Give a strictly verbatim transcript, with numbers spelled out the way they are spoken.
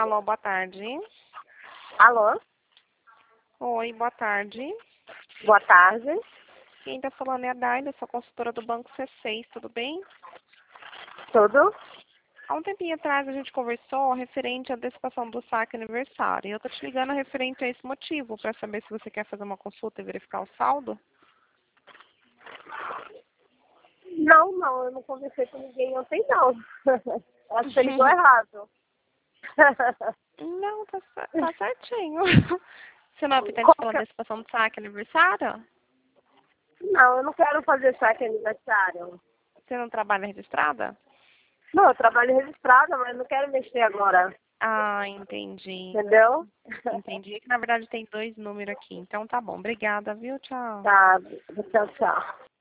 Alô, boa tarde. Alô? Oi, boa tarde. Boa tarde. Quem tá falando é a Daida, sou consultora do Banco C seis, tudo bem? Tudo? Há um tempinho atrás a gente conversou referente à antecipação do saque aniversário. E eu tô te ligando referente a esse motivo, para saber se você quer fazer uma consulta e verificar o saldo. Não, não, eu não conversei com ninguém ontem, não. Acho que você ligou errado. Não, tá, cer- tá certinho. Você não é apetente Qual pela que é? antecipação do saque aniversário? Não, eu não quero fazer saque aniversário. Você não trabalha registrada? Não, eu trabalho registrada, mas não quero mexer agora. Ah, entendi. Entendeu? Entendi que na verdade tem dois números aqui. Então tá bom. Obrigada, viu? Tchau. Tá, tchau, tchau.